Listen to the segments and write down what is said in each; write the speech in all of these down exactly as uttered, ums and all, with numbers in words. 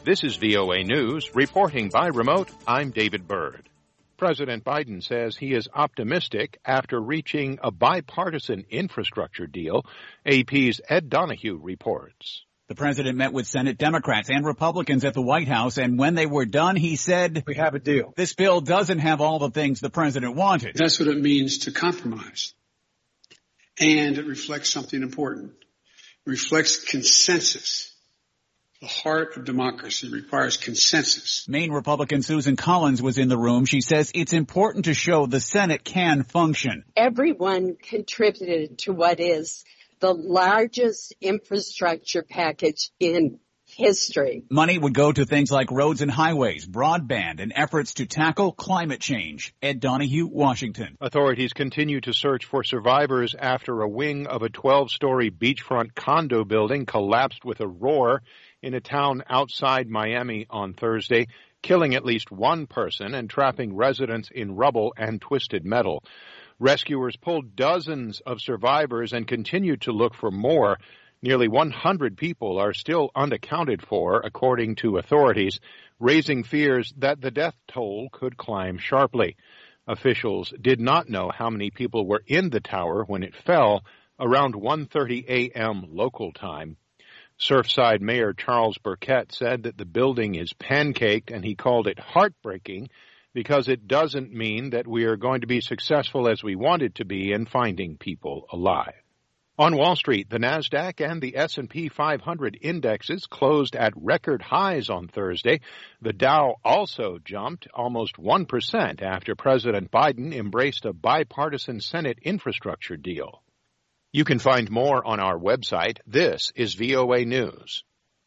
This is V O A News. Reporting by remote, I'm David Byrd. President Biden says he is optimistic after reaching a bipartisan infrastructure deal. A P's Ed Donahue reports. The president met with Senate Democrats and Republicans at the White House, and when they were done, he said, "We have a deal. This bill doesn't have all the things the president wanted." That's what it means to compromise. And it reflects something important. It reflects consensus. The heart of democracy requires consensus. Maine Republican Susan Collins was in the room. She says it's important to show the Senate can function. Everyone contributed to what is the largest infrastructure package in history. Money would go to things like roads and highways, broadband, and efforts to tackle climate change. Ed Donahue, Washington. Authorities continue to search for survivors after a wing of a twelve-story beachfront condo building collapsed with a roar in a town outside Miami on Thursday, killing at least one person and trapping residents in rubble and twisted metal. Rescuers pulled dozens of survivors and continue to look for more. Nearly one hundred people are still unaccounted for, according to authorities, raising fears that the death toll could climb sharply. Officials did not know how many people were in the tower when it fell around one thirty a.m. local time. Surfside Mayor Charles Burkett said that the building is pancaked, and he called it heartbreaking because it doesn't mean that we are going to be successful as we wanted to be in finding people alive. On Wall Street, the NASDAQ and the S and P five hundred indexes closed at record highs on Thursday. The Dow also jumped almost one percent after President Biden embraced a bipartisan Senate infrastructure deal. You can find more on our website. This is V O A News.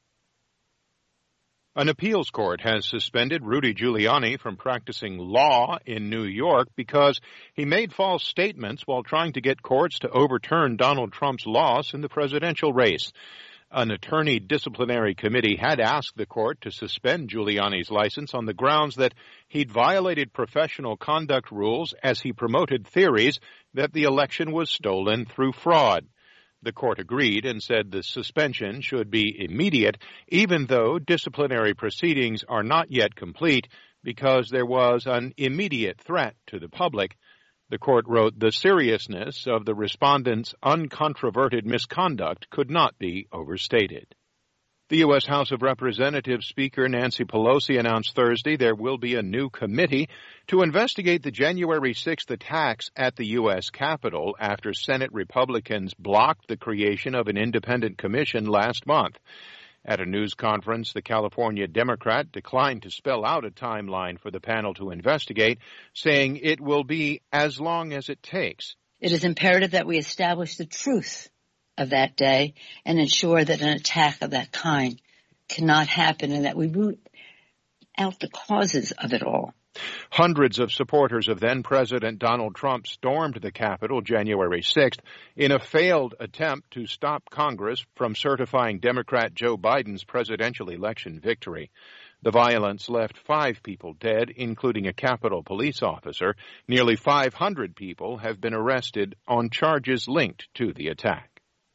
An appeals court has suspended Rudy Giuliani from practicing law in New York because he made false statements while trying to get courts to overturn Donald Trump's loss in the presidential race. An attorney disciplinary committee had asked the court to suspend Giuliani's license on the grounds that he'd violated professional conduct rules as he promoted theories that the election was stolen through fraud. The court agreed and said the suspension should be immediate, even though disciplinary proceedings are not yet complete because there was an immediate threat to the public. The court wrote the seriousness of the respondent's uncontroverted misconduct could not be overstated. The U S House of Representatives Speaker Nancy Pelosi announced Thursday there will be a new committee to investigate the January sixth attacks at the U S Capitol after Senate Republicans blocked the creation of an independent commission last month. At a news conference, the California Democrat declined to spell out a timeline for the panel to investigate, saying it will be as long as it takes. It is imperative that we establish the truth of that day and ensure that an attack of that kind cannot happen and that we root out the causes of it all. Hundreds of supporters of then-President Donald Trump stormed the Capitol January sixth in a failed attempt to stop Congress from certifying Democrat Joe Biden's presidential election victory. The violence left five people dead, including a Capitol police officer. Nearly five hundred people have been arrested on charges linked to the attack.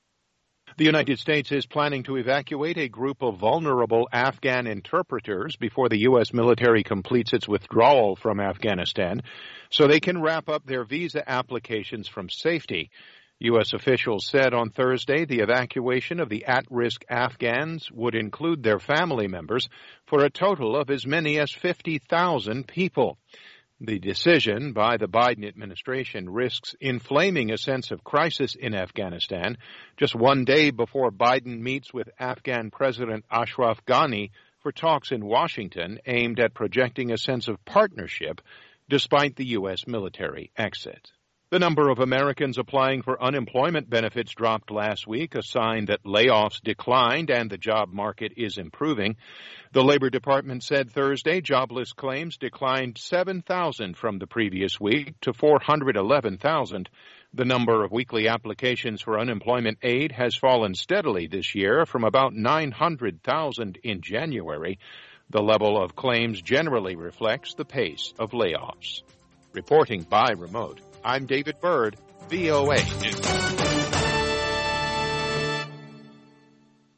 The United States is planning to evacuate a group of vulnerable Afghan interpreters before the U S military completes its withdrawal from Afghanistan so they can wrap up their visa applications from safety. U S officials said on Thursday the evacuation of the at-risk Afghans would include their family members for a total of as many as fifty thousand people. The decision by the Biden administration risks inflaming a sense of crisis in Afghanistan just one day before Biden meets with Afghan President Ashraf Ghani for talks in Washington aimed at projecting a sense of partnership despite the U S military exit. The number of Americans applying for unemployment benefits dropped last week, a sign that layoffs declined and the job market is improving. The Labor Department said Thursday jobless claims declined seven thousand from the previous week to four hundred eleven thousand. The number of weekly applications for unemployment aid has fallen steadily this year from about nine hundred thousand in January. The level of claims generally reflects the pace of layoffs. Reporting by remote, I'm David Byrd, V O A News.